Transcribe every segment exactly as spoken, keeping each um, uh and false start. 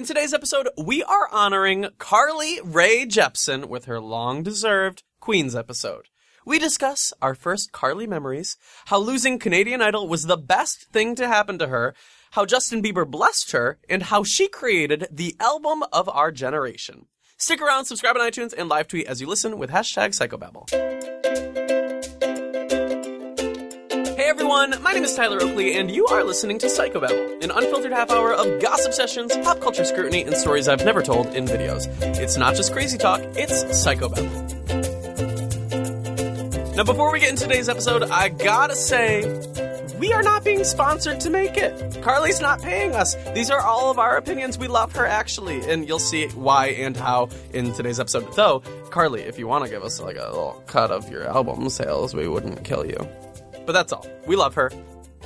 today's episode, we are honoring Carly Rae Jepsen with her long-deserved Queens episode. We discuss our first Carly memories, how losing Canadian Idol was the best thing to happen to her, how Justin Bieber blessed her, and how she created the album of our generation. Stick around, subscribe on iTunes, and live tweet as you listen with hashtag Psychobabble. Hey everyone, my name is Tyler Oakley, and you are listening to Psychobabble, an unfiltered half hour of gossip sessions, pop culture scrutiny, and stories I've never told in videos. It's not just crazy talk, it's Psychobabble. Now before we get into today's episode, I gotta say, we are not being sponsored to make it. Carly's not paying us. These are all of our opinions. We love her, actually, and you'll see why and how in today's episode. Though, Carly, if you want to give us like a little cut of your album sales, we wouldn't kill you. But that's all. We love her.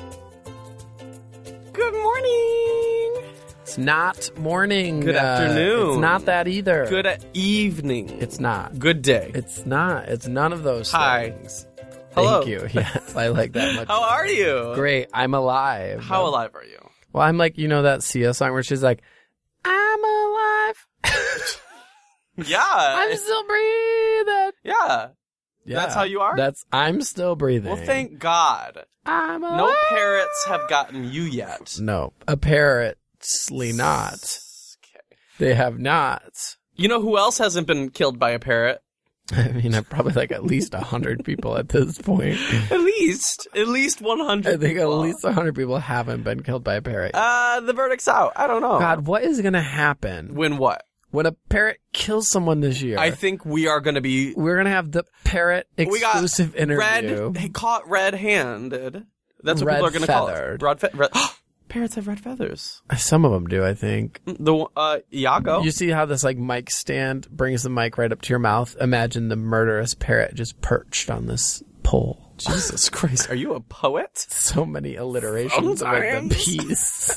Good morning. It's not morning. Good uh, afternoon. It's not that either. Good evening. It's not. Good day. It's not. It's none of those Hi. things. Hello. Thank you. Yes, I like that much. How are you? Great. I'm alive. How alive are you? Well, I'm like, you know that Sia song where she's like, I'm alive. Yeah. I'm still breathing. Yeah. Yeah. That's how you are? That's I'm still breathing. Well, thank God. I'm alive. No parrots have gotten you yet. No. Apparently not. Okay. They have not. You know who else hasn't been killed by a parrot? I mean, I'm probably like at least one hundred people at this point. At least. At least one hundred I think people. at least one hundred people haven't been killed by a parrot. Uh, the verdict's out. I don't know. God, what is going to happen When what? when a parrot kills someone this year? I think we are going to be... We're going to have the parrot We got exclusive interview. red, caught red-handed. That's what Red people are going to call it. feathered. Red fe- red- Parrots have red feathers. Some of them do, I think. The uh, Iago. You see how this like mic stand brings the mic right up to your mouth? Imagine the murderous parrot just perched on this pole. Jesus Christ, are you a poet? So many alliterations Sometimes. with the piece.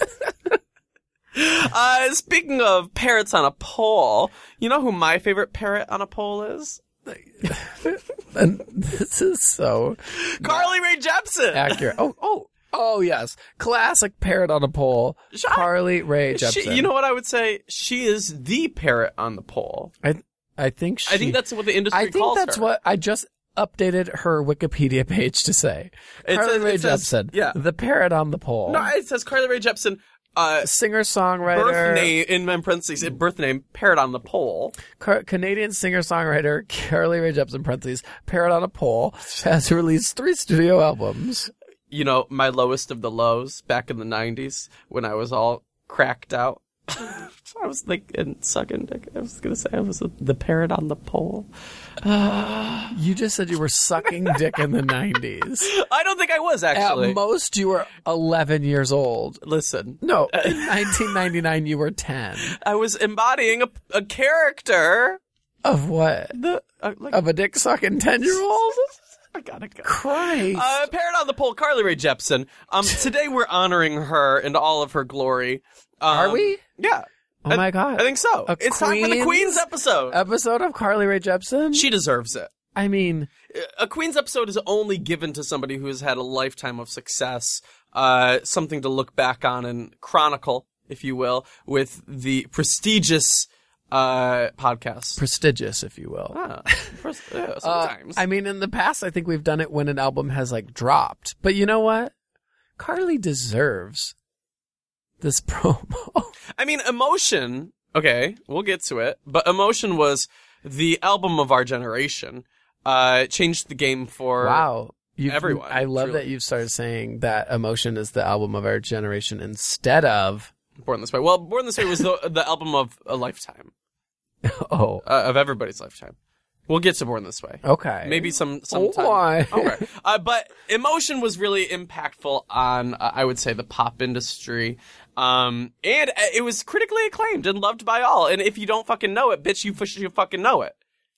Uh, speaking of parrots on a pole, you know who my favorite parrot on a pole is? And this is so Carly Rae Jepsen. accurate. Oh, oh, oh, yes. Classic parrot on a pole. She- Carly Rae Jepsen. She, you know what I would say? She is the parrot on the pole. I I think she, I think that's what the industry I think calls that's her. what I just updated her Wikipedia page to say. It Carly says- Rae it says- Jepsen, yeah. the parrot on the pole. No, it says Carly Rae Jepsen, uh, Singer-songwriter, birth name, in my parentheses, birth name, parrot on the pole. Car- Canadian singer-songwriter Carly Rae Jepsen, parentheses, parrot on a pole, has released three studio albums. You know, my lowest of the lows back in the nineties when I was all cracked out. I was like, and sucking dick. I was going to say I was the parrot on the pole. You just said you were sucking dick in the nineties. I don't think I was, actually. At most, you were eleven years old. Listen, No, in nineteen ninety-nine, you were ten. I was embodying a, a character. Of what? The uh, like, Of a dick sucking ten-year-old? I gotta go. Christ. Uh, parrot on the pole, Carly Rae Jepsen. Um, today we're honoring her in all of her glory. Um, Are we? Yeah. Oh I- my God. I think so. A It's time for the Queens Queens episode. Episode of Carly Rae Jepsen? She deserves it. I mean, A Queens episode is only given to somebody who has had a lifetime of success, uh, something to look back on and chronicle, if you will, with the prestigious uh, podcast. prestigious, if you will. Ah, pres- yeah, Uh, sometimes. I mean, in the past, I think we've done it when an album has, like, dropped. But you know what? Carly deserves this promo. I mean, Emotion, okay, we'll get to it, but Emotion was the album of our generation. Uh, it changed the game for... Wow. You've, everyone, I love truly. that you've started saying that Emotion is the album of our generation instead of, Born This Way. Well, Born This Way was the, the album of a lifetime, oh, uh, of everybody's lifetime. We'll get to Born This Way. okay. Maybe some Oh, sometime. my. Okay. Uh, but Emotion was really impactful on, uh, I would say, the pop industry. Um, and uh, it was critically acclaimed and loved by all. And if you don't fucking know it, bitch, you, f- you fucking know it.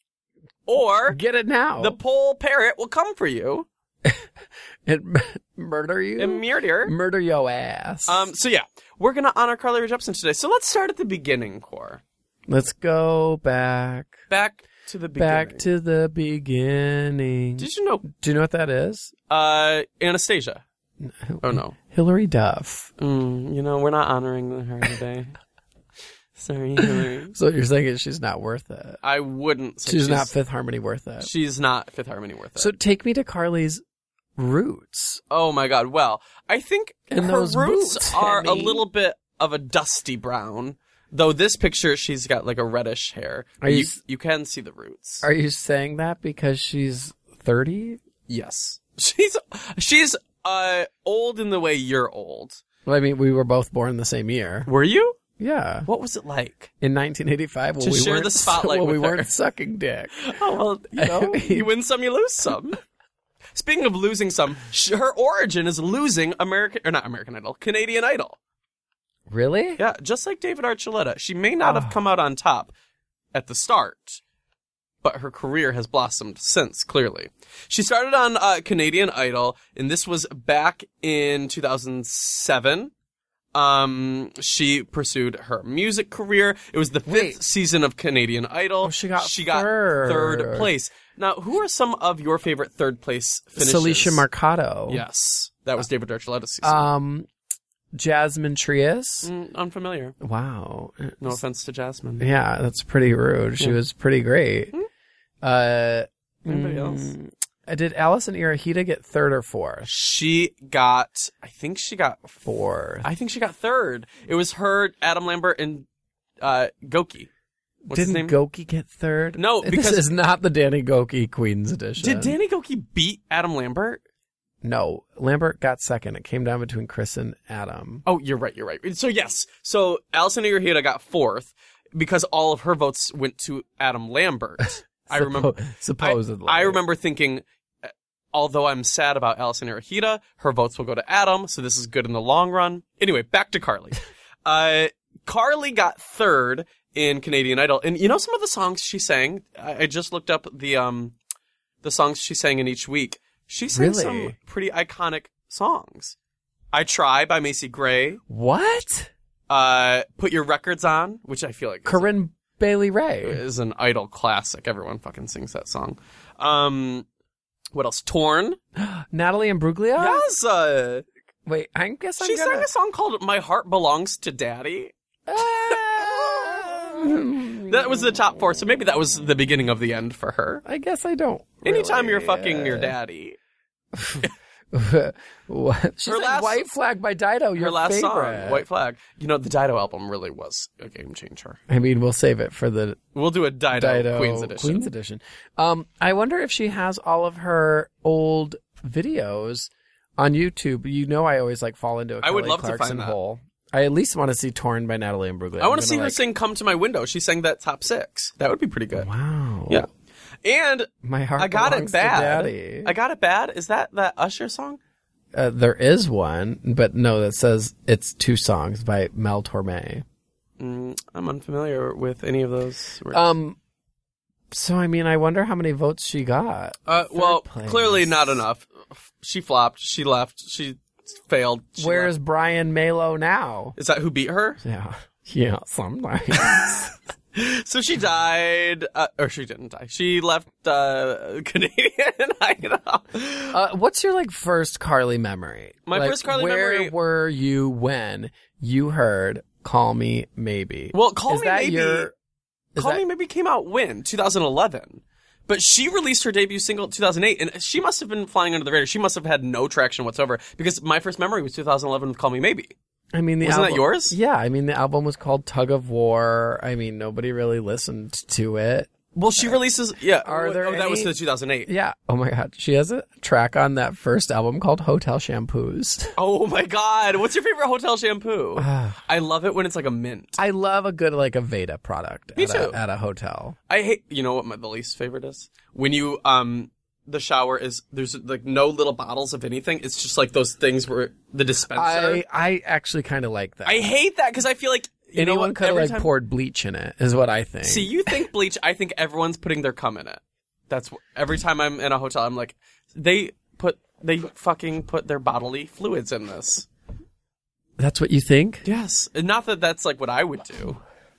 Or Get it now. the pole parrot will come for you and murder you? and murder. Murder your ass. Um, so yeah, we're gonna honor Carly Rae Jepsen today. So let's start at the beginning, Core. Let's go back. Back to the beginning. Back to the beginning. Did you know, Do you know what that is? uh, Anastasia? Oh no. Hillary Duff. Mm, you know, we're not honoring her today. Sorry, Hillary. So what you're saying is she's not worth it. I wouldn't say She's, she's not Fifth Harmony worth it. She's not Fifth Harmony worth it. So take me to Carly's roots. Oh my God. Well, I think And her those roots boots, are a honey. little bit of a dusty brown. Though this picture, she's got like a reddish hair. Are you you, s- you can see the roots. Are you saying that because she's thirty? Yes. She's she's uh old in the way you're old. Well, I mean, we were both born the same year. Were you? Yeah. What was it like? In nineteen eighty-five, when To we share weren't, the spotlight when we with her. weren't sucking dick. Oh, well, you know, you win some, you lose some. Speaking of losing some, sh- her origin is losing American, or not American Idol, Canadian Idol. Really? Yeah, just like David Archuleta. She may not have Oh. come out on top at the start, but her career has blossomed since, clearly. She started on uh, Canadian Idol, and this was back in two thousand seven. Um, she pursued her music career. It was the fifth Wait. season of Canadian Idol. Oh, she got she got third. third place. Now, who are some of your favorite third place finishes? Celicia Mercado. Yes, that was David Archuleta's season. Um, Jasmine Trias. Mm, unfamiliar. Wow. No offense to Jasmine. Yeah, that's pretty rude. She Yeah. was pretty great. Uh, Anybody else? mm, Did Allison Irahita get third or fourth? She got, I think she got, Fourth. I think she got third. It was her, Adam Lambert, and uh, Goki. What's his name? Didn't Goki get third? No, because- this is not the Danny Goki Queens edition. Did Danny Goki beat Adam Lambert? No, Lambert got second. It came down between Chris and Adam. Oh, you're right, you're right. So yes, so Allison Irahita got fourth because all of her votes went to Adam Lambert. I remember. Supposedly. I, I remember thinking, uh, although I'm sad about Allison Irahita, her votes will go to Adam, so this is good in the long run. Anyway, back to Carly. uh, Carly got third in Canadian Idol, and you know some of the songs she sang. I, I just looked up the um, the songs she sang in each week. She sang Really? some pretty iconic songs. I Try by Macy Gray. What? Uh, Put Your Records On, which I feel like is, Corinne Bailey Ray. is an Idol classic. Everyone fucking sings that song. Um, what else? Torn. Natalie Imbruglia? Yes. Uh, Wait, I guess I'm she gonna... sang a song called My Heart Belongs to Daddy. That was the top four, so maybe that was the beginning of the end for her. I guess I don't. Really. Anytime you're fucking your daddy. What? She Her sang last- White Flag by Dido, your Her last favorite. song, White Flag. You know, the Dido album really was a game changer. I mean, we'll save it for the We'll do a Dido, Dido Queens edition. Queens edition. Um, I wonder if she has all of her old videos on YouTube. You know, I always like fall into a I would Kelly love to Clarkson find that. hole. I at least want to see Torn by Natalie Imbruglia. I want I'm to see gonna, her like, sing Come to My Window. She sang that top six. That would be pretty good. Wow. Yeah. And My heart I Got It belongs to Bad. Daddy. I Got It Bad. Is that that Usher song? Uh, there is one, but no, that says it's two songs by Mel Torme. Mm, I'm unfamiliar with any of those. words. Um, so I mean, I wonder how many votes she got. Uh, well, place. clearly not enough. She flopped. She left. She failed. She Where's left. Brian Malo now? Is that who beat her? Yeah, yeah, sometimes. So she died, uh, or she didn't die. She left uh, Canadian Idol. uh, what's your like first Carly memory? My Like, first Carly where memory- were you when you heard "Call Me Maybe"? Well, Call is Me that Maybe. your? Is Call that, Me Maybe came out when? twenty eleven. But she released her debut single in two thousand eight, and she must have been flying under the radar. She must have had no traction whatsoever, because my first memory was two thousand eleven with Call Me Maybe. I mean, the Wasn't that album, yours? Yeah, I mean, the album was called "Tug of War." I mean, nobody really listened to it. Well, she releases, yeah. Are there oh, that was any- the two thousand eight. Yeah. Oh my God, she has a track on that first album called "Hotel Shampoos." Oh my God. What's your favorite hotel shampoo? I love it when it's like a mint. I love a good like a Veda product. Me at too. A, at a hotel. I hate, you know what my, the least favorite is? When you, um, the shower is, there's like no little bottles of anything. It's just like those things where the dispenser. I I actually kind of like that. I hate that because I feel like, you know Anyone what? could have Every like time- poured bleach in it, is what I think. See, you think bleach, I think everyone's putting their cum in it. That's wh- every time I'm in a hotel, I'm like, they put, they fucking put their bodily fluids in this. That's what you think? Yes. And not that that's like what I would do.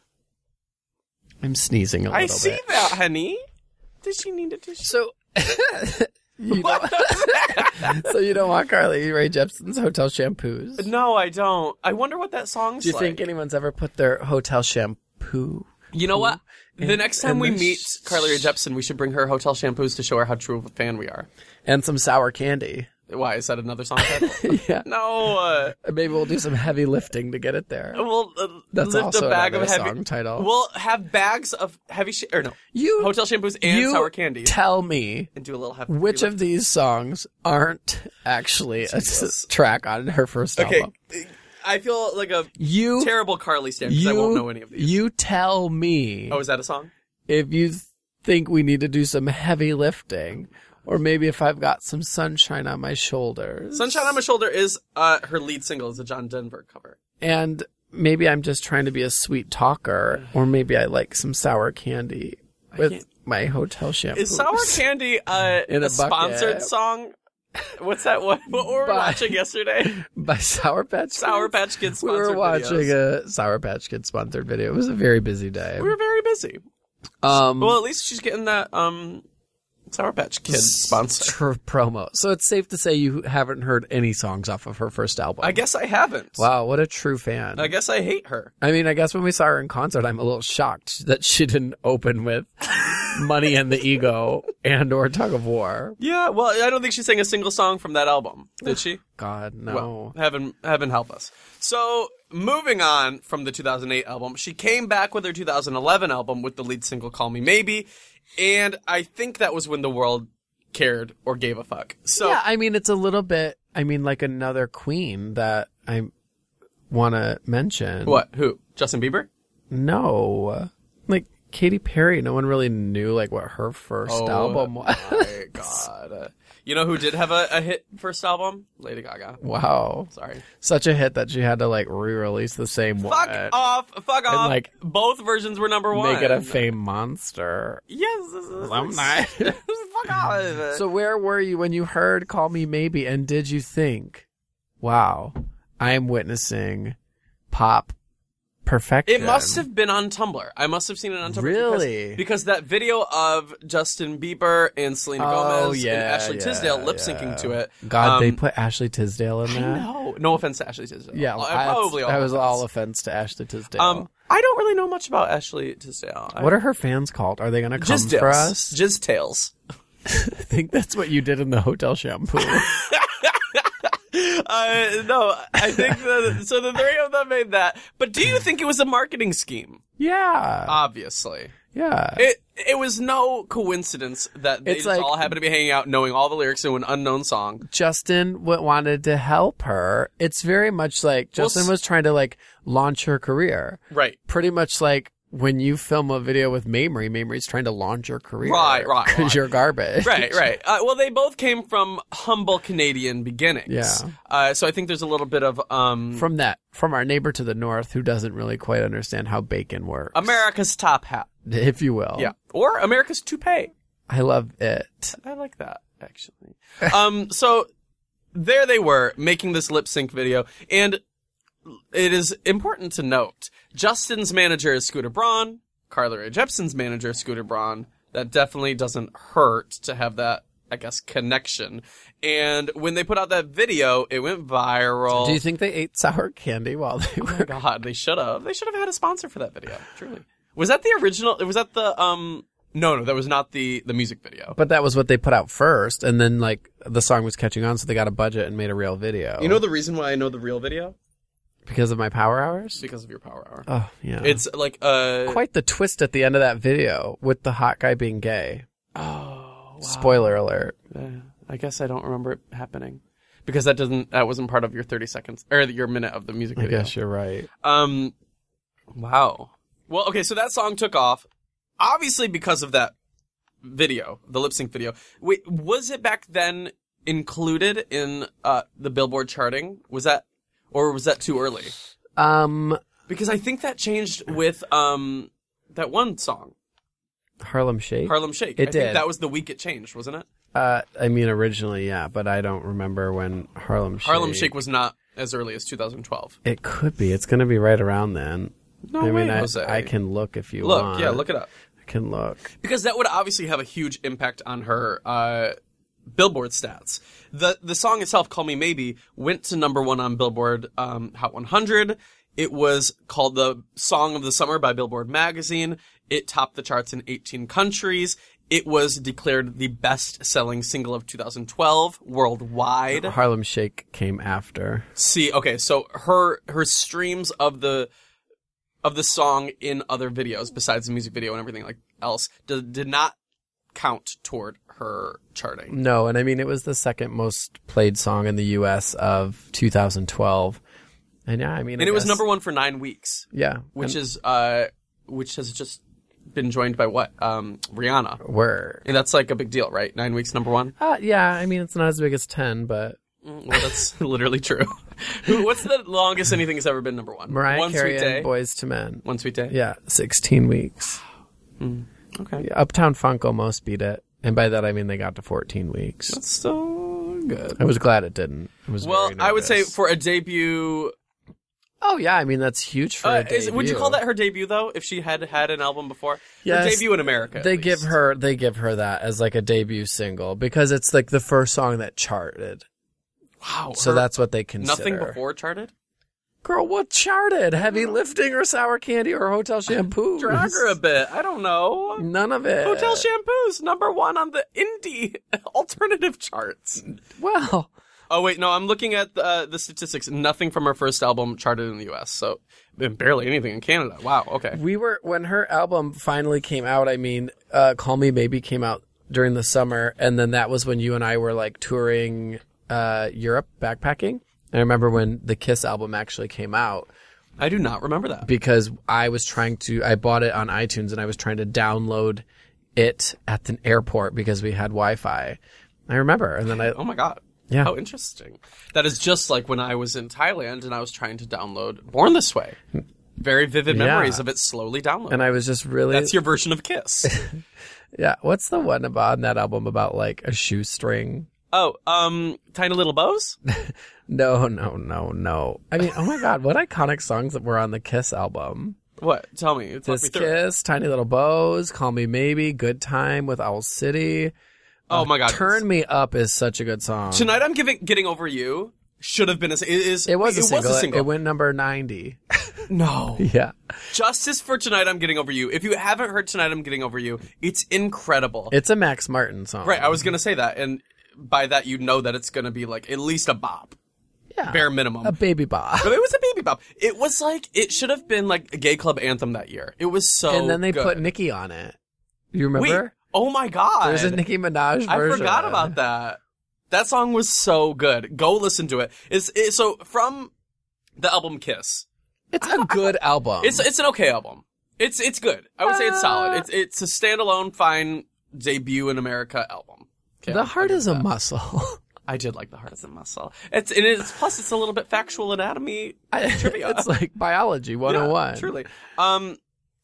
I'm sneezing a little I bit. see that, honey. Does she need a tissue? So, you don't, so you don't want Carly Rae Jepsen's hotel shampoos? No, I don't. I wonder what that song's Do you like. think anyone's ever put their hotel sham- poo. You know what? The And- next time and we the meet sh- Carly Rae Jepsen, we should bring her hotel shampoos to show her how true of a fan we are. And some sour candy. Why, is that another song title? Yeah. No, uh, Maybe we'll do some heavy lifting to get it there. we'll uh, That's lift also a bag of another heavy... song title. We'll have bags of heavy... Sh- or no, You hotel shampoos and you sour candy. Tell me and do a little heavy... which of these songs aren't actually a s- track on her first Okay, album. I feel like a You terrible Carly stan because I you won't know any of these. you tell me Oh, is that a song? if you th- think we need to do some heavy lifting, or maybe if I've got some sunshine on my shoulders. Sunshine on My Shoulder is uh, her lead single. It's a John Denver cover. And maybe I'm just trying to be a sweet talker, or maybe I like some sour candy with can't- my hotel shampoo. Is Sour Candy uh, In a, a bucket. sponsored song? What's that? What, what were we By- watching yesterday? by Sour Patch Kids? Sour Patch Kids We sponsored were watching videos. a Sour Patch Kids sponsored video. It was a very busy day. We were very busy. um, Well, at least she's getting that um, Sour Patch Kids sponsor. tr- promo. So it's safe to say you haven't heard any songs off of her first album. I guess I haven't. Wow, what a true fan. I guess I hate her. I mean, I guess when we saw her in concert, I'm a little shocked that she didn't open with Money and the Ego and or Tug of War. Yeah, well, I don't think she sang a single song from that album, did she? God, no. Well, heaven, heaven help us. So, moving on from the two thousand eight album, she came back with her two thousand eleven album with the lead single Call Me Maybe, and I think that was when the world cared or gave a fuck. So, Yeah, I mean, it's a little bit, I mean, like another queen that I want to mention. what? Who? Justin Bieber? No. Like Katy Perry, no one really knew like what her first album was. My God. Uh, you know who did have a, a hit first album? Lady Gaga. Wow. Sorry. Such a hit that she had to like re-release the same Fuck one. off. Fuck off. like, both versions were number one. Make it a fame monster. Yes. This is, I'm not. Fuck off. So where were you when you heard Call Me Maybe, and did you think, wow, I am witnessing pop perfection? It must have been on Tumblr. I must have seen it on Tumblr. Really? Because, because that video of Justin Bieber and Selena Oh, Gomez yeah, and Ashley yeah, Tisdale lip syncing yeah. to it. God, they um, put Ashley Tisdale in that? No, no offense to Ashley Tisdale. Yeah, Uh, I, probably all that was offense. all offense to Ashley Tisdale. Um, I don't really know much about Ashley Tisdale. I- what are her fans called? Are they going to come Jizz for Tales. us? Jizz Tales. I think that's what you did in the hotel shampoo. Uh, no, I think the, so. The three of them made that. But do you think it was a marketing scheme? Yeah. Obviously, yeah. it it was no coincidence that they It's just like- all happened to be hanging out, knowing all the lyrics to an unknown song. Justin w- wanted to help her. It's very much like Well, Justin s- was trying to like launch her career. Right. Pretty much like when you film a video with Mamrie, Mamrie's trying to launch your career. Right, right, Because right. you're garbage. Right, right. Uh, well, they both came from humble Canadian beginnings. Yeah. Uh, so I think there's a little bit of um, From that, from our neighbor to the north who doesn't really quite understand how bacon works. America's top hat. If you will. Yeah. Or America's toupee. I love it. I like that, actually. um, so there they were making this lip sync video, and it is important to note Justin's manager is Scooter Braun, Carly Rae Jepsen's manager is Scooter Braun. That definitely doesn't hurt to have that, I guess, connection. And when they put out that video, it went viral. Do you think they ate sour candy while they Oh my were? God, they should have. They should have had a sponsor for that video. Truly, was that the original? Was that the um? No, no, that was not the the music video. But that was what they put out first, and then like the song was catching on, so they got a budget and made a real video. You know the reason why I know the real video? because of my power hours. It's because of your power hour. Oh yeah, It's like uh quite the twist at the end of that video with the hot guy being gay. oh wow. Spoiler alert. Uh, I guess I don't remember it happening because that doesn't that wasn't part of your thirty seconds or your minute of the music I video. guess you're right. Um, wow. Well, okay, so that song took off, obviously because of that video, the lip sync video. Wait, was it back then included in uh the Billboard charting? Was that, or was that too early? Um, Because I think that changed with um that one song, Harlem Shake. Harlem Shake. It I did. think that was the week it changed, wasn't it? Uh, I mean originally, yeah, but I don't remember when Harlem Shake. Harlem Shake was not as early as two thousand twelve. It could be. It's going to be right around then. No I way, mean, I, Jose. I can look if you Look, want. yeah, look it up. I can look. Because that would obviously have a huge impact on her uh, Billboard stats. The the song itself, Call Me Maybe, went to number one on Billboard um, Hot one hundred, It was called the Song of the Summer by Billboard magazine. It topped the charts in eighteen countries. It was declared the best-selling single of two thousand twelve worldwide. Harlem Shake came after. See, okay, so her her streams of the of the song in other videos besides the music video and everything like else did, did not count toward her charting. No, and I mean it was the second most played song in the U S of two thousand twelve. And yeah, I mean, and I it was guess, number one for nine weeks. Yeah, which and is uh, which has just been joined by what? Um, Rihanna. Word. And that's like a big deal, right? Nine weeks, number one. Uh, yeah, I mean it's not as big as ten, but Mm, well, that's literally true. Who? What's the longest anything has ever been number one? Mariah One Carey Sweet Day. and Boys to Men. One Sweet Day. Yeah, sixteen weeks. Mm, okay, Yeah, Uptown Funk almost beat it, and by that I mean they got to fourteen weeks. that's still good. I was glad it didn't. I was Well, very I would say nervous. for a debut. Oh yeah, I mean that's huge for Uh, a debut. is, would you call that her debut though? If she had had an album before, Yes, her debut in America. at They least. give her they give her that as like a debut single because it's like the first song that charted. wow. So her- that's what they consider. nothing before charted. Girl, what charted? Heavy Lifting or Sour Candy or Hotel Shampoo? Drag her a bit. I don't know. None of it. Hotel Shampoos number one on the indie alternative charts. Well, Oh wait, no, I'm looking at uh, the statistics. Nothing from her first album charted in the U S, so barely anything in Canada. Wow, okay. we were when her album finally came out. I mean, uh, Call Me Maybe came out during the summer, and then that was when you and I were like touring uh, Europe backpacking. I remember when the Kiss album actually came out I do not remember that. because I was trying to. I bought it on iTunes and I was trying to download it at an airport because we had Wi-Fi. I remember, and then I Oh my god. Yeah. How interesting. That is just like when I was in Thailand and I was trying to download Born This Way. Very vivid memories Yeah. of it slowly downloading. and I was just really That's your version of Kiss. yeah. What's the one about on that album about like a shoestring? Oh, um, Tiny Little Bows? No, no, no, no. I mean, oh my God, what iconic songs that were on the Kiss album? What? Tell me. Talk This me through it. Kiss, Tiny Little Bows, Call Me Maybe, Good Time with Owl City. Oh my god. Turn Me Up is such a good song. Tonight I'm giving Getting Over You should have been a it is It was a it single. Was a It- single. It went number ninety. No. Yeah. Justice for Tonight I'm Getting Over You. If you haven't heard Tonight I'm Getting Over You, it's incredible. It's a Max Martin song. Right, I was going to say that, and by that you know that it's going to be like at least a bop, Yeah. bare minimum. A baby bop. But it was a baby bop. It was like it should have been like a gay club anthem that year. It was so And then they good. put Nicki on it. You remember? Wait, oh my god. There's a Nicki Minaj version. I forgot about that. That song was so good. Go listen to it. It's, it so from the album Kiss. It's a good album. It's it's an okay album. It's it's good. I would say it's Uh, solid. It's it's a standalone, fine debut in America album. Okay, The I'll- Heart I'll is give a that. muscle. I did like The Heart is a Muscle. It's and it's plus it's a little bit factual anatomy trivia. It's like biology one oh one. Yeah, truly. Um,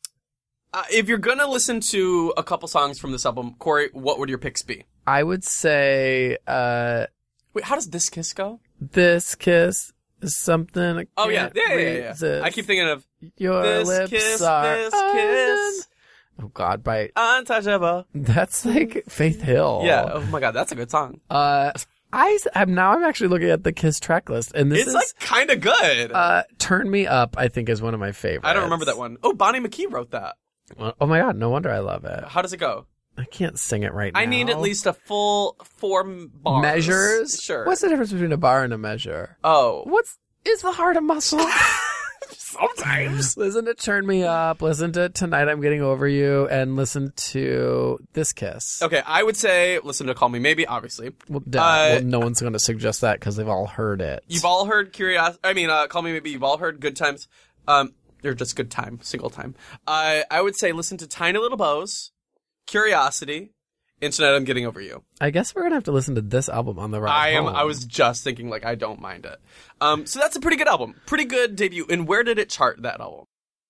uh, if you're gonna listen to a couple songs from this album, Corey, what would your picks be? I would say uh, Wait, how does This Kiss go? This kiss is something. I Oh yeah, can't yeah, yeah, yeah. yeah. resist. I keep thinking of Your This lips Kiss, are This undone. Kiss, Oh God, by Untouchable. that's like Faith Hill. Yeah. Oh my God, that's a good song. Uh, I am now. I'm actually looking at the Kiss track list, and this It's is like kind of good. uh, "Turn Me Up." I think is one of my favorites. I don't remember that one. Oh, Bonnie McKee wrote that. Oh my God, no wonder I love it. How does it go? I can't sing it right now. I need at least a full four bars. measures. Sure. What's the difference between a bar and a measure? Oh. What's is the heart a muscle? Sometimes. Listen to Turn Me Up, listen to Tonight I'm Getting Over You, and listen to This Kiss. Okay, I would say listen to Call Me Maybe, obviously. Well, duh. Uh, well, no one's going to suggest that because they've all heard it. You've all heard Curiosity. I mean, uh, Call Me Maybe. You've all heard Good Times. Um, they're just Good Time, single time. Uh, I would say listen to Tiny Little Bows, Curiosity, and Tonight I'm Getting Over You. I guess we're going to have to listen to this album on the ride I am. home. I was just thinking, like, I don't mind it. Um, so that's a pretty good album, pretty good debut. And where did it chart that album?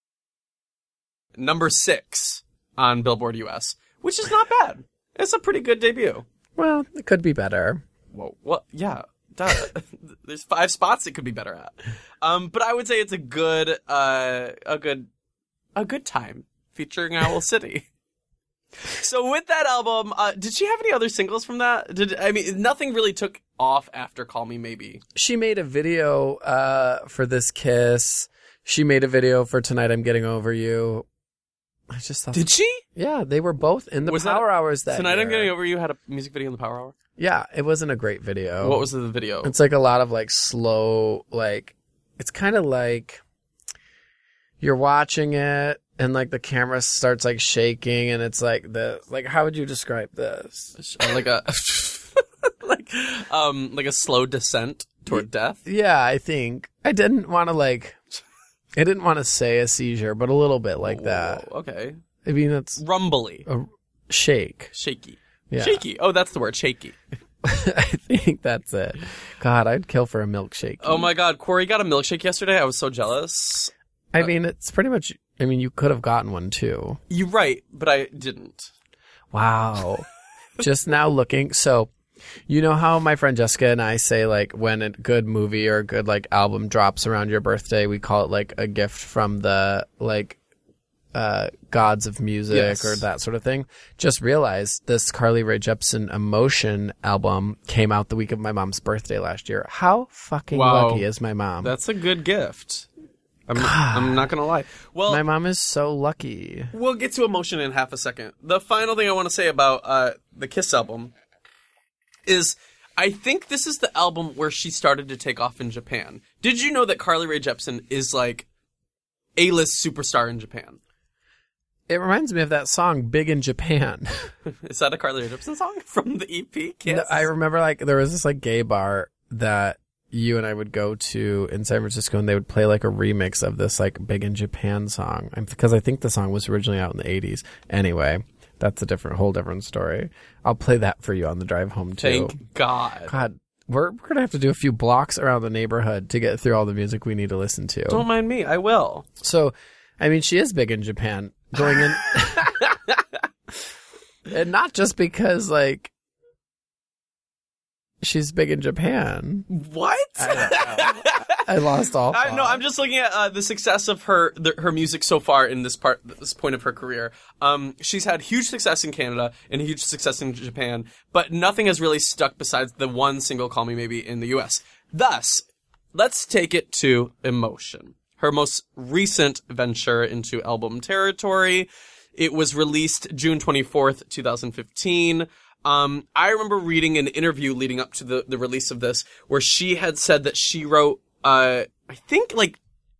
Number six on Billboard U S, which is not bad. It's a pretty good debut. Well, it could be better. Whoa, well, yeah, duh. There's five spots it could be better at. Um, but I would say it's a good, uh, a good, a good time featuring Owl City. So with that album, uh, did she have any other singles from that? Did I mean nothing really took off after Call Me Maybe? She made a video uh, for This Kiss. She made a video for Tonight I'm Getting Over You. I just thought. Did she? Yeah, they were both in the Was Power that, Hours that Tonight year. I'm Getting Over You had a music video in the Power Hour? Yeah, it wasn't a great video. What was the video? It's like a lot of like slow, like, it's kind of like you're watching it and like the camera starts like shaking and it's like the, like, how would you describe this? Like a, like, um, like a slow descent toward death? Yeah, I think. I didn't want to like, I didn't want to say a seizure, but a little bit like that. Whoa, okay. I mean, it's Rumbly. a shake. Shaky. Yeah. Shaky. Oh, that's the word. Shaky. I think that's it. God, I'd kill for a milkshake. Oh my God. Corey got a milkshake yesterday. I was so jealous. I mean, it's pretty much, I mean, you could have gotten one too. You're right, but I didn't. Wow. Just now looking. So, you know how my friend Jessica and I say, like, when a good movie or a good, like, album drops around your birthday, we call it, like, a gift from the, like, uh, gods of music Yes. or that sort of thing. Just realized this Carly Rae Jepsen Emotion album came out the week of my mom's birthday last year. How fucking Wow. lucky is my mom? That's a good gift. I'm, I'm not going to lie. Well, My mom is so lucky. we'll get to Emotion in half a second. The final thing I want to say about uh, the Kiss album is I think this is the album where she started to take off in Japan. Did you know that Carly Rae Jepsen is like A-list superstar in Japan? It reminds me of that song, Big in Japan. Is that a Carly Rae Jepsen song from the E P? Kiss? No, I remember, like, there was this, like, gay bar that you and I would go to in San Francisco, and they would play, like, a remix of this, like, Big in Japan song. Because I think the song was originally out in the eighties. Anyway, that's a different, whole different story. I'll play that for you on the drive home, too. Thank God. God, we're, we're going to have to do a few blocks around the neighborhood to get through all the music we need to listen to. Don't mind me. I will. So, I mean, she is big in Japan. Going in, and not just because like she's big in Japan. What? I lost all. I, no, I'm just looking at uh, the success of her the, her music so far in this part, this point of her career. Um, she's had huge success in Canada and huge success in Japan, but nothing has really stuck besides the one single "Call Me Maybe" in the U S. Thus, let's take it to Emotion, her most recent venture into album territory. It was released June twenty-fourth, twenty fifteen. Um, I remember reading an interview leading up to the, the release of this where she had said that she wrote, uh, I think, like,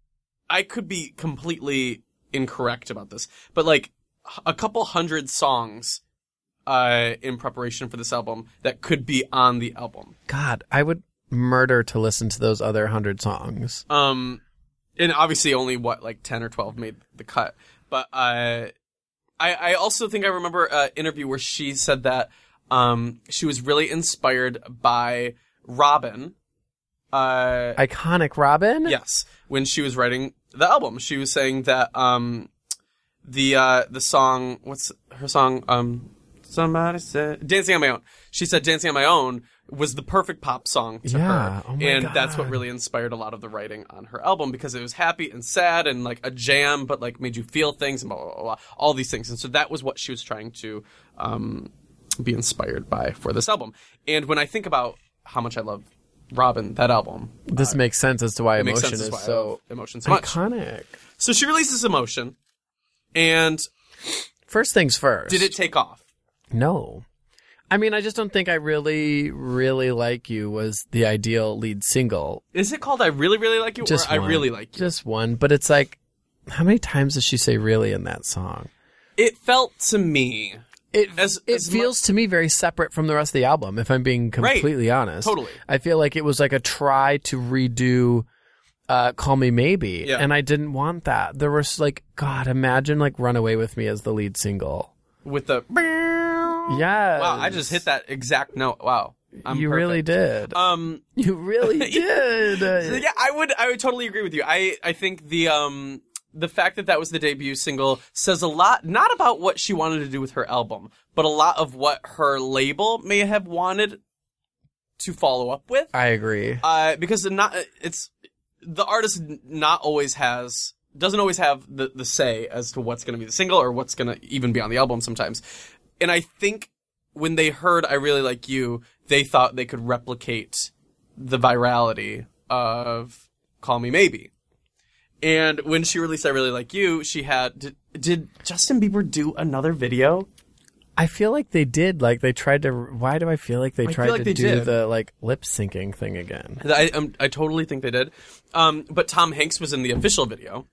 I could be completely incorrect about this, but, like, a couple hundred songs uh, in preparation for this album that could be on the album. God, I would murder to listen to those other hundred songs. Um... And obviously only, what, like ten or twelve made the cut. But uh, I, I also think I remember an interview where she said that um, she was really inspired by Robin. Uh, Iconic Robin? yes. When she was writing the album. She was saying that um, the uh, the song, what's her song? Um, Somebody said, Dancing on My Own. She said Dancing on My Own was the perfect pop song to Yeah. her. Oh my and that's what God. really inspired a lot of the writing on her album because it was happy and sad and like a jam, but like made you feel things and blah, blah, blah, blah, all these things. And so that was what she was trying to um, be inspired by for this album. And when I think about how much I love Robin, that album, This makes sense as to why it makes Emotion sense as is why I so love Emotion so much. iconic. So she releases Emotion, and First things first. did it take off? No. I mean, I just don't think I really, really like you was the ideal lead single. Is it called I Really, Really Like You Just or one. I Really Like You? Just one. But it's like, how many times does she say really in that song? It felt to me... It As- it as feels to me very separate from the rest of the album, if I'm being completely honest. Totally. I feel like it was like a try to redo uh, Call Me Maybe. Yeah. And I didn't want that. There was like, God, imagine like Run Away With Me as the lead single. With the... Yeah. Wow, I just hit that exact note. Wow. I'm you perfect. really did. Um, you really did. so yeah, I would, I would totally agree with you. I, I think the, um, the fact that that was the debut single says a lot, not about what she wanted to do with her album, but a lot of what her label may have wanted to follow up with. I agree. Uh, because not, it's, the artist not always has, doesn't always have the, the say as to what's going to be the single or what's going to even be on the album sometimes. And I think when they heard I Really Like You, they thought they could replicate the virality of Call Me Maybe. And when she released I Really Like You, she had... Did, did Justin Bieber do another video? I feel like they did. Like, they tried to... Why do I feel like they I tried feel like to they do did. the, like, lip-syncing thing again? I, um, I totally think they did. Um, but Tom Hanks was in the official video.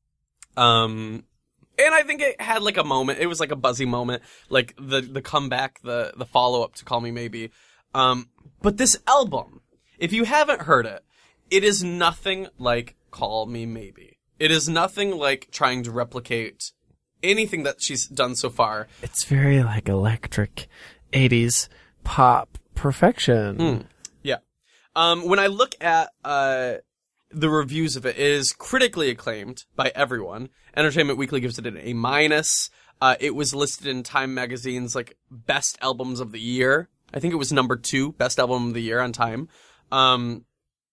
Um... And I think it had, like, a moment. It was, like, a buzzy moment. Like, the the comeback, the, the follow-up to Call Me Maybe. Um, but this album, if you haven't heard it, it is nothing like Call Me Maybe. It is nothing like trying to replicate anything that she's done so far. It's very, like, electric eighties pop perfection. Mm, yeah. Um, when I look at uh, the reviews of it, it is critically acclaimed by everyone. Entertainment Weekly gives it an A minus. Uh, it was listed in Time Magazine's like best albums of the year. I think it was number two best album of the year on Time. Um,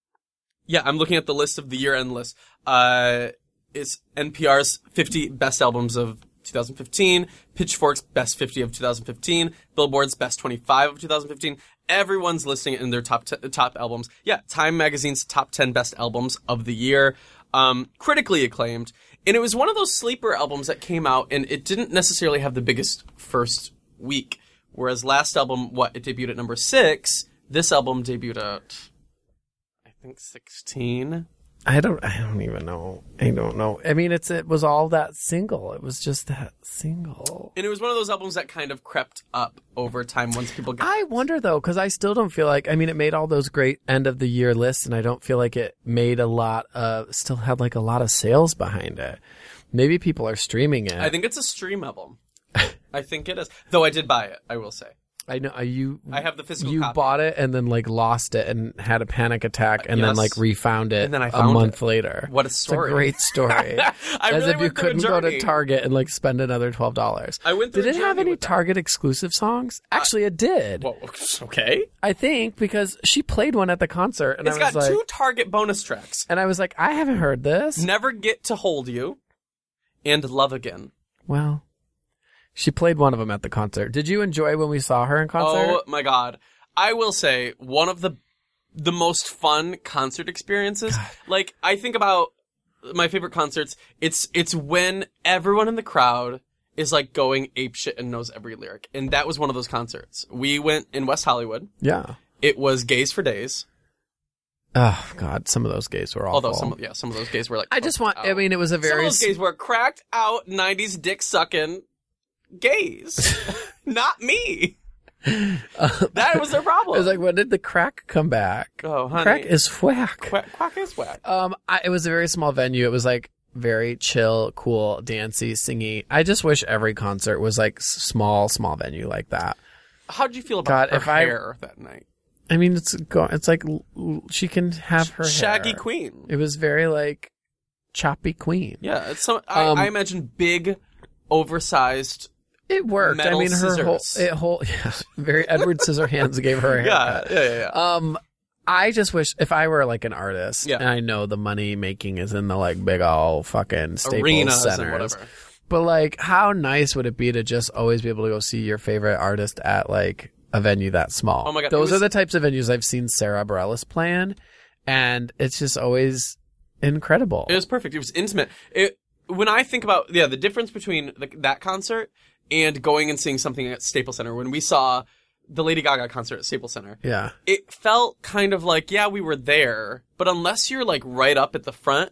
yeah, I'm looking at the list of the year-end list. Uh, it's N P R's fifty best albums of twenty fifteen, Pitchfork's best fifty of twenty fifteen, Billboard's best twenty-five of twenty fifteen. Everyone's listing it in their top t- top albums. Yeah, Time Magazine's top ten best albums of the year. Um, critically acclaimed. And it was one of those sleeper albums that came out, and it didn't necessarily have the biggest first week. Whereas last album, what, it debuted at number six. This album debuted at, I think, sixteen. I don't. I don't even know. I don't know. I mean, it's it was all that single. It was just that single. And it was one of those albums that kind of crept up over time once people got. I wonder though, because I still don't feel like. I mean, it made all those great end of the year lists, and I don't feel like it made a lot of. Still had like a lot of sales behind it. Maybe people are streaming it. I think it's a stream album. I think it is. Though I did buy it, I will say. I know uh, you. I have the physical You copy. bought it and then like lost it and had a panic attack and Yes. then like refound it And then I a found month it. later. What a It's story. a great story. I As really if you went through a couldn't go to journey. Target and like spend another twelve dollars. I went through Did a it have journey any with that. Target exclusive songs? Actually, it did. Well, okay. I think because she played one at the concert and It's I was got like, two Target bonus tracks. and I was like, I haven't heard this. Never Get to Hold You and Love Again. Well, she played one of them at the concert. Did you enjoy when we saw her in concert? Oh my god. I will say one of the the most fun concert experiences. Like I think about my favorite concerts, it's it's when everyone in the crowd is like going apeshit and knows every lyric. And that was one of those concerts. We went in West Hollywood. Yeah. It was Gays for Days. Oh God, some of those gays were awful. Although some of, yeah, some of those gays were like I just want. cracked I out. mean, it was a Some of very. those gays were cracked out nineties dick sucking gays. Not me. That was their problem. It was like, when did the crack come back? Oh, honey. Crack is whack. Quack, quack is whack. Um, I, it was a very small venue. It was like very chill, cool, dancey, singy. I just wish every concert was like s- small, small venue like that. How'd you feel about God, her if I- hair that night? I mean, it's go- it's like l- l- she can have her Shaggy hair. Queen. It was very like choppy queen. Yeah, it's some. I, Um, I imagine big, oversized. It worked. I Metal mean, her whole, scissors. it whole, yeah, very Edward Scissorhands gave her a haircut. Yeah, yeah, yeah. yeah. Um, I just wish if I were like an artist, Yeah. and I know the money making is in the like big old fucking Staples Arenas centers, and whatever. but like, how nice would it be to just always be able to go see your favorite artist at like a venue that small? Oh my God, those it was- are the types of venues I've seen Sarah Bareilles play in, and it's just always incredible. It was perfect. It was intimate. It when I think about yeah the difference between the, that concert and going and seeing something at Staples Center. When we saw the Lady Gaga concert at Staples Center, yeah. it felt kind of like yeah we were there, but unless you're like right up at the front,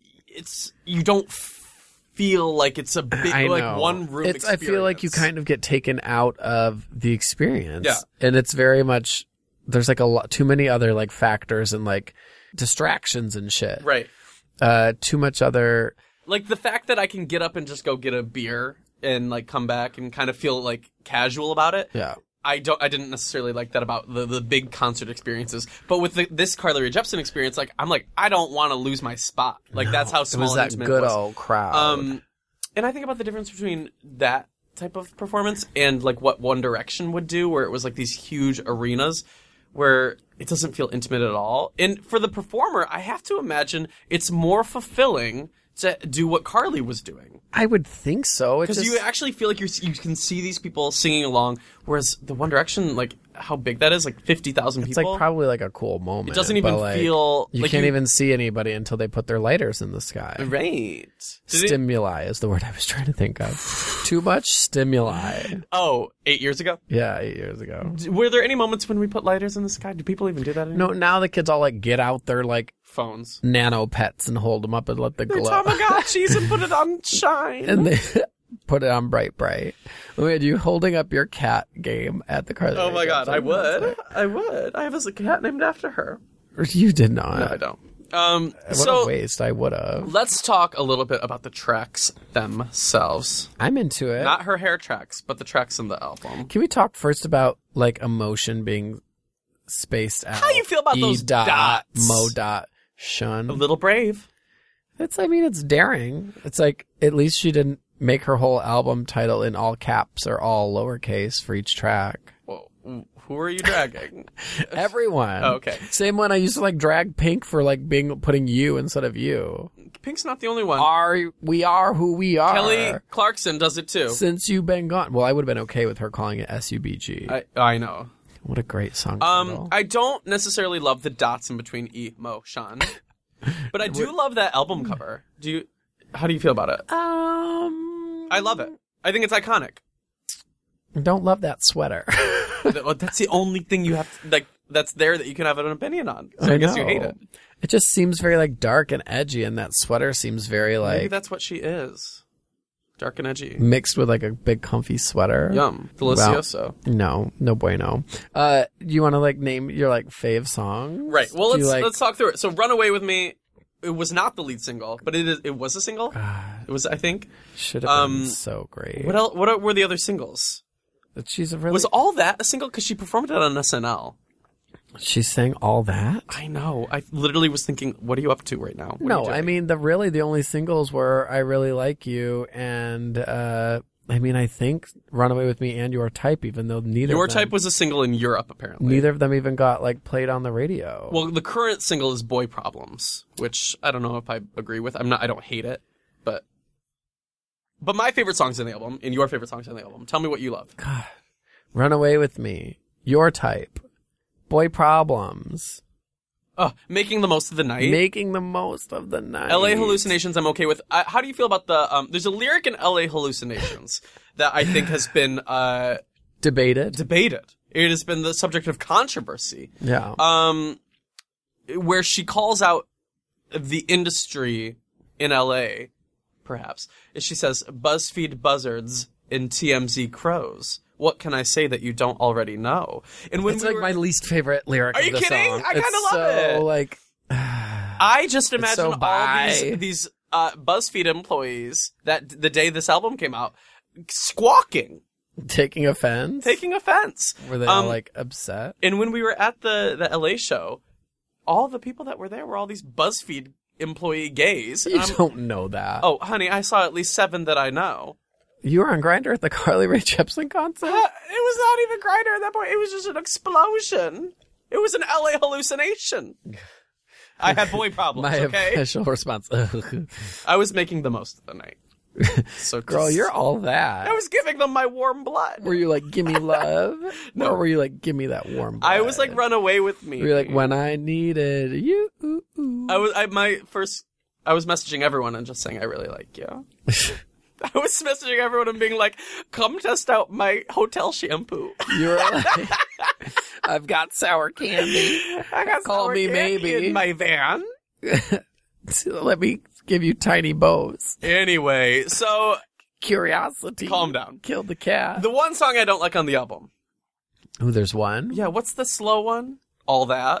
it's you don't feel like it's a big I know. like one room. It's. I feel like you kind of get taken out of the experience. Yeah. and it's very much. There's like a lot too many other like factors and like distractions and shit. right. Uh, too much other. Like the fact that I can get up and just go get a beer and like come back and kind of feel like casual about it. Yeah. I don't. I didn't necessarily like that about the, the big concert experiences. But with the, this Carly Rae Jepsen experience, like I'm like I don't want to lose my spot. Like that's how It small was and that intimate good it was. old crowd. Um, and I think about the difference between that type of performance and like what One Direction would do, where it was like these huge arenas where it doesn't feel intimate at all. And for the performer, I have to imagine it's more fulfilling to do what Carly was doing. I would think so. It's Because just, you actually feel like you're, you can see these people singing along, whereas the One Direction, like, how big that is, like fifty thousand It's people. like probably like a cool moment. It doesn't but, even like, feel You like can't you- even see anybody until they put their lighters in the sky. Right. Did it- Stimuli is the word I was trying to think of. Too much stimuli. oh, eight years ago? Yeah, eight years ago. D- Were there any moments when we put lighters in the sky? Do people even do that anymore? No, now the kids all like get out their like Phones. nano pets and hold them up and let the They're glow. Tamagotchis and put it on shine. And they put it on bright, bright. Wait, you holding up your cat game at the Carly oh Rae my god, Jepsen I would. concert? I would. I have a cat named after her. You did not. No, I don't. Um, What so a waste. I would have. let's talk a little bit about the tracks themselves. I'm into it. Not her hair tracks, but the tracks in the album. Can we talk first about like emotion being spaced out? How you feel about E those dot, dots? Mo dot shun. A little brave. It's. I mean, it's daring. It's like at least she didn't make her whole album title in all caps or all lowercase for each track. Well, who are you dragging? Everyone. Oh, okay. Same one I used to like drag Pink for like being putting you instead of you. Pink's not the only one. Are we are who we are. Kelly Clarkson does it too. Since you've been gone. Well, I would have been okay with her calling it S U B G. I, I know. What a great song Um, title. I don't necessarily love the dots in between E, Mo, Sean, but I do love that album cover. Do you? How do you feel about it? um, I love it. I think it's iconic. Don't love that sweater. That- That's the only thing you have to, like that's there that you can have an opinion on. So I, I guess you know. hate it. It just seems very like dark and edgy, and that sweater seems very Maybe like that's what she is. Dark and edgy. mixed with like a big comfy sweater. Yum. Delicioso. No, no bueno. Uh, do you want to like name your like fave songs? Right. Well, Do let's you, like, let's talk through it. So, "Runaway with Me," it was not the lead single, but it is. It was a single. It was, I think. should have um, been so great. What else? What were the other singles? She's a really. Was all that a single? Because she performed it on S N L. she sang all that? I know. I literally was thinking, what are you up to right now? What are No, you doing? I mean the really the only singles were "I Really Like You" and uh, I mean I think "Runaway with Me" and "Your Type," even though neither Your of them, Type was a single in Europe, apparently. neither of them even got like played on the radio. Well, the current single is "Boy Problems," which I don't know if I agree with. I'm not. I don't hate it, but but my favorite songs in the album, and your favorite songs in the album. Tell me what you love. God, "Runaway with Me," "Your Type," "Boy Problems," Oh, making the most of the night. "Making the Most of the Night." L A Hallucinations, I'm okay with. Uh, how do you feel about the? Um, there's a lyric in L A Hallucinations that I think has been uh, Debated. debated. It has been the subject of controversy. yeah. Um, where she calls out the industry in L A, perhaps. She says, "BuzzFeed buzzards and T M Z crows. What can I say that you don't already know?" And when it's we like were- my least favorite lyric Are of you the kidding? song. I kinda It's love so, it. like I just imagine so all bi. these these uh, BuzzFeed employees that the day this album came out, squawking, taking offense. taking offense. Were they Um, all like upset? And when we were at the the L A show, all the people that were there were all these BuzzFeed employee gays. You And I'm- don't know that. oh, honey, I saw at least seven that I know. You were on Grindr at the Carly Rae Jepsen concert? Uh, it was not even Grindr at that point. It was just an explosion. It was an L A hallucination. I had boy problems, My okay? official response. I was making the most of the night. So Girl, just- you're all that. I was giving them my warm blood. Were you like, gimme love? No. Or were you like, gimme that warm blood? I was like, run away with me. Were you like, when I needed you? I was, I, my first, I was messaging everyone and just saying, I really like you. I was messaging everyone and being like, come test out my hotel shampoo. You were like, I've got sour candy. I got Call sour me candy maybe. in my van. Let me give you tiny bows. Anyway, so Curiosity. calm down. Killed the cat. The one song I don't like on the album. Oh, there's one? Yeah, what's the slow one? All That.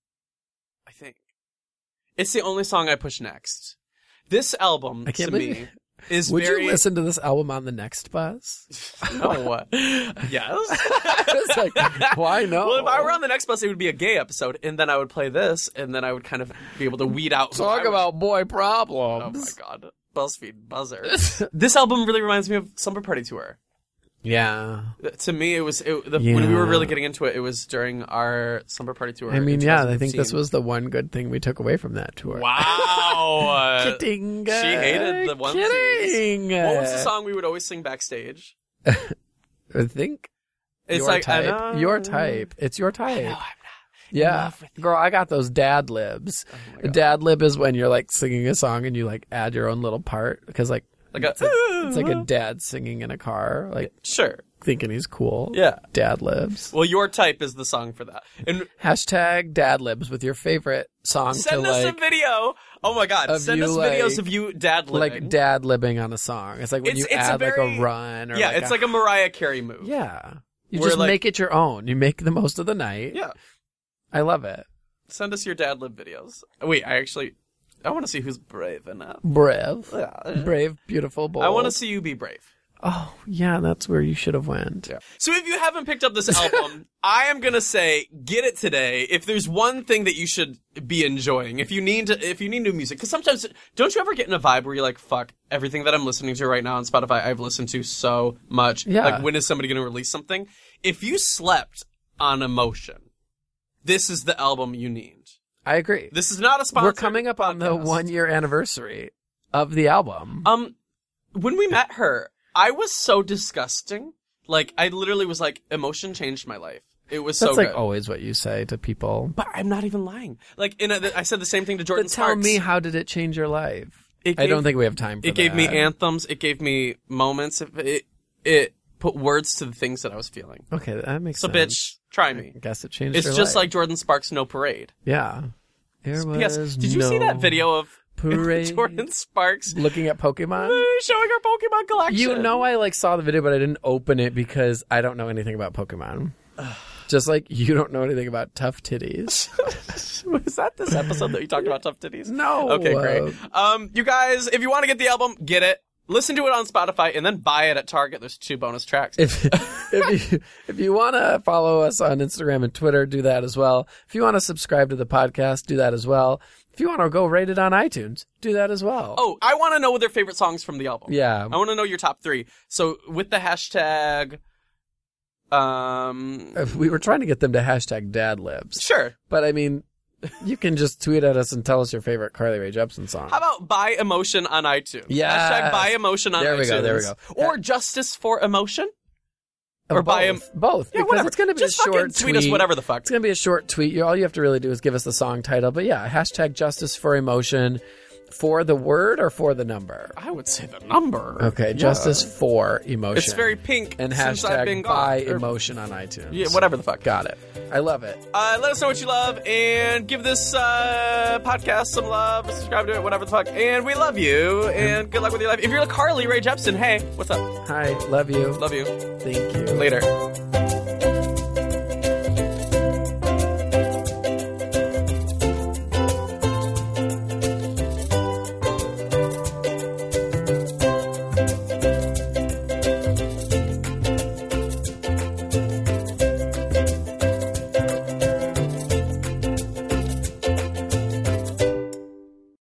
I think. It's the only song I push next. This album, I can't to believe- me, is Would very... you listen to this album on the next bus? No. Yes. I was like, why no? Well, if I were on the next bus, it would be a gay episode, and then I would play this, and then I would kind of be able to weed out. who Talk I was- about boy Oh problems. my god, BuzzFeed buzzer. This album really reminds me of Slumber Party Tour. Yeah. To me, it was it, the, Yeah. when we were really getting into it. It was during our Slumber Party Tour. I mean, in yeah, I think this twenty fifteen. was the one good thing we took away from that tour. Wow. Uh, Kidding. she hated the onesies. Kidding. What was the song we would always sing backstage? I think It's your like, I type. know. Your type. It's your type. I know, I'm not. Yeah. love with you. Girl, I got those dad libs. Oh my A God. dad lib is when you're like singing a song and you like add your own little part because like Like a, it's, like it's like a dad singing in a car, like sure. thinking he's cool. Yeah. Dad libs. Well, your type is the song for that. And Hashtag dad libs with your favorite song send to us like a video. Oh my God. of Send you, us videos like- of you dad living. like dad libbing on a song. It's like when It's- you it's a add like very- a run or yeah, like it's a, like a Mariah Carey move. yeah. You Where, just like- make it your own. You make the most of the night. Yeah. I love it. Send us your dad lib videos. Wait, I actually, I want to see who's brave enough. Brave. Yeah. Brave, beautiful, bold. I want to see you be brave. Oh, yeah, that's where you should have went. Yeah. So if you haven't picked up this album, I am gonna say get it today. If there's one thing that you should be enjoying, if you need to, if you need new music, because sometimes don't you ever get in a vibe where you're like, fuck, everything that I'm listening to right now on Spotify, I've listened to so much. Yeah. Like, when is somebody gonna release something? If you slept on Emotion, this is the album you need. I agree. This is not a sponsor. We're coming up on the one year anniversary of the album. Um, when we met her, I was so disgusting. Like, I literally was like, Emotion changed my life. It was That's so like good. always what you say to people. But I'm not even lying. Like, in a, I said the same thing to Jordan But tell Sparks. me, how did it change your life? It I gave- don't think we have time for It gave me that. anthems. It gave me moments. It, it it put words to the things that I was feeling. Okay, that makes So, sense. bitch, try me. I guess it changed It's your just life. like Jordan Sparks' No Parade. Yeah. There P S. was Did you see no that video of parade. Jordan Sparks Looking at Pokemon? showing her Pokemon collection? You know, I like saw the video, but I didn't open it because I don't know anything about Pokemon. Just like you don't know anything about tough titties. Was that this episode that you talked about tough titties? No. Okay, great. Um, you guys, if you want to get the album, get it. Listen to it on Spotify and then buy it at Target. There's two bonus tracks. If if you if you want to follow us on Instagram and Twitter, do that as well. If you want to subscribe to the podcast, do that as well. If you want to go rate it on iTunes, do that as well. Oh, I want to know their favorite songs from the album. Yeah. I want to know your top three. So with the hashtag, um, If we were trying to get them to hashtag dadlibs, sure. but I mean, you can just tweet at us and tell us your favorite Carly Rae Jepsen song. How about buy emotion on iTunes? Yes. Hashtag buy emotion on There iTunes. we go, there we go. Or justice for emotion. Uh, or buy both. Both. Yeah, because whatever. it's going to be Just a short fucking tweet us whatever the fuck. It's going to be a short tweet. You, all you have to really do is give us the song title. But yeah, hashtag justice for emotion. For the word or for the number? I would say the number. Okay, Yeah. justice for emotion. It's very pink. And since I've been hashtag gone. buy Or- emotion on iTunes. Yeah, whatever the fuck. Got it. I love it. Uh, let us know what you love and give this uh, podcast some love. Subscribe to it, whatever the fuck. And we love you. And good luck with your life. If you're like Carly Rae Jepsen, hey, what's up? Hi, love you. Love you. Thank you. Later.